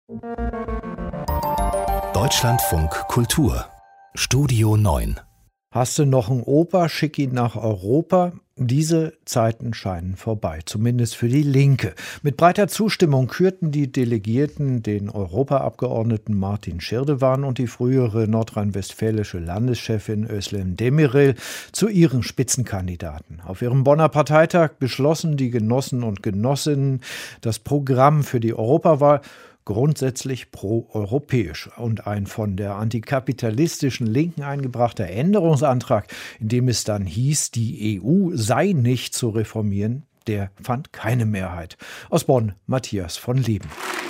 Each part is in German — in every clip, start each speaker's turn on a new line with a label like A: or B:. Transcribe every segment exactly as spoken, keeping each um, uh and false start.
A: Deutschlandfunk Kultur Studio neun.
B: Hast du noch einen Opa, schick ihn nach Europa? Diese Zeiten scheinen vorbei, zumindest für die Linke. Mit breiter Zustimmung kürten die Delegierten den Europaabgeordneten Martin Schirdewan und die frühere nordrhein-westfälische Landeschefin Özlem Demirel zu ihren Spitzenkandidaten. Auf ihrem Bonner Parteitag beschlossen die Genossen und Genossinnen das Programm für die Europawahl grundsätzlich pro-europäisch. Und ein von der antikapitalistischen Linken eingebrachter Änderungsantrag, in dem es dann hieß, die E U sei nicht zu reformieren, der fand keine Mehrheit. Aus Bonn, Matthias von Leben.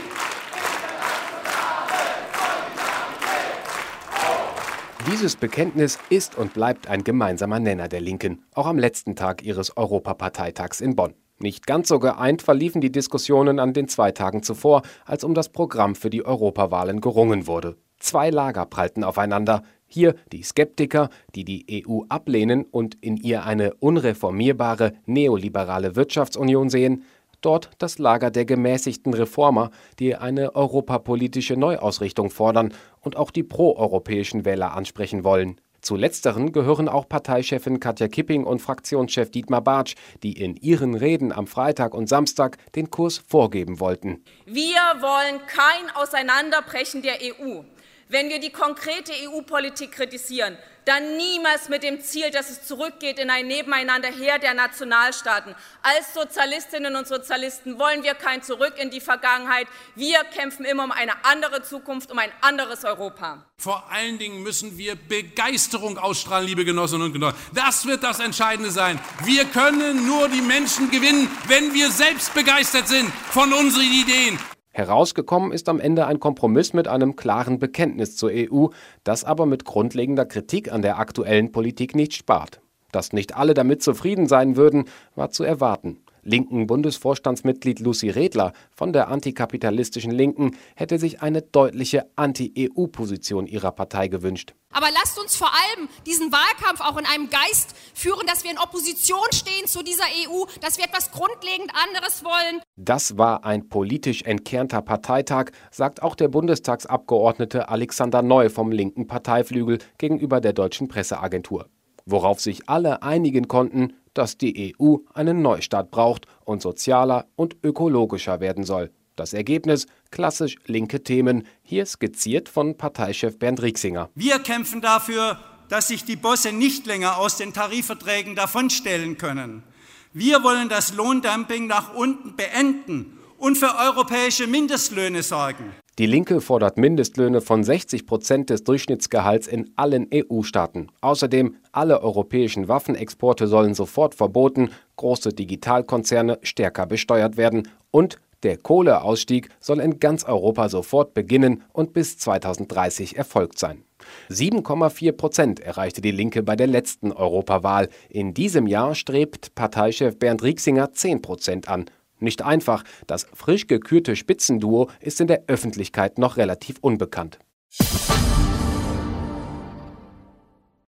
C: Dieses Bekenntnis ist und bleibt ein gemeinsamer Nenner der Linken, auch am letzten Tag ihres Europaparteitags in Bonn. Nicht ganz so geeint verliefen die Diskussionen an den zwei Tagen zuvor, als um das Programm für die Europawahlen gerungen wurde. Zwei Lager prallten aufeinander. Hier die Skeptiker, die die E U ablehnen und in ihr eine unreformierbare neoliberale Wirtschaftsunion sehen. Dort das Lager der gemäßigten Reformer, die eine europapolitische Neuausrichtung fordern und auch die proeuropäischen Wähler ansprechen wollen. Zu letzteren gehören auch Parteichefin Katja Kipping und Fraktionschef Dietmar Bartsch, die in ihren Reden am Freitag und Samstag den Kurs vorgeben wollten.
D: Wir wollen kein Auseinanderbrechen der E U. Wenn wir die konkrete E U-Politik kritisieren, dann niemals mit dem Ziel, dass es zurückgeht in ein Nebeneinander her der Nationalstaaten. Als Sozialistinnen und Sozialisten wollen wir kein Zurück in die Vergangenheit. Wir kämpfen immer um eine andere Zukunft, um ein anderes Europa.
E: Vor allen Dingen müssen wir Begeisterung ausstrahlen, liebe Genossinnen und Genossen. Das wird das Entscheidende sein. Wir können nur die Menschen gewinnen, wenn wir selbst begeistert sind von unseren Ideen.
C: Herausgekommen ist am Ende ein Kompromiss mit einem klaren Bekenntnis zur E U, das aber mit grundlegender Kritik an der aktuellen Politik nicht spart. Dass nicht alle damit zufrieden sein würden, war zu erwarten. Linken Bundesvorstandsmitglied Lucy Redler von der antikapitalistischen Linken hätte sich eine deutliche Anti-E U-Position ihrer Partei gewünscht.
F: Aber lasst uns vor allem diesen Wahlkampf auch in einem Geist führen, dass wir in Opposition stehen zu dieser E U, dass wir etwas grundlegend anderes wollen.
C: Das war ein politisch entkernter Parteitag, sagt auch der Bundestagsabgeordnete Alexander Neu vom linken Parteiflügel gegenüber der Deutschen Presseagentur. Worauf sich alle einigen konnten, dass die E U einen Neustart braucht und sozialer und ökologischer werden soll. Das Ergebnis: klassisch linke Themen, hier skizziert von Parteichef Bernd Rieksinger.
G: Wir kämpfen dafür, dass sich die Bosse nicht länger aus den Tarifverträgen davonstellen können. Wir wollen das Lohndumping nach unten beenden und für europäische Mindestlöhne sorgen.
C: Die Linke fordert Mindestlöhne von sechzig Prozent des Durchschnittsgehalts in allen E U-Staaten. Außerdem, alle europäischen Waffenexporte sollen sofort verboten, große Digitalkonzerne stärker besteuert werden und der Kohleausstieg soll in ganz Europa sofort beginnen und bis zweitausenddreißig erfolgt sein. sieben Komma vier Prozent erreichte die Linke bei der letzten Europawahl. In diesem Jahr strebt Parteichef Bernd Rieksinger zehn Prozent an. Nicht einfach, das frisch gekürte Spitzenduo ist in der Öffentlichkeit noch relativ unbekannt.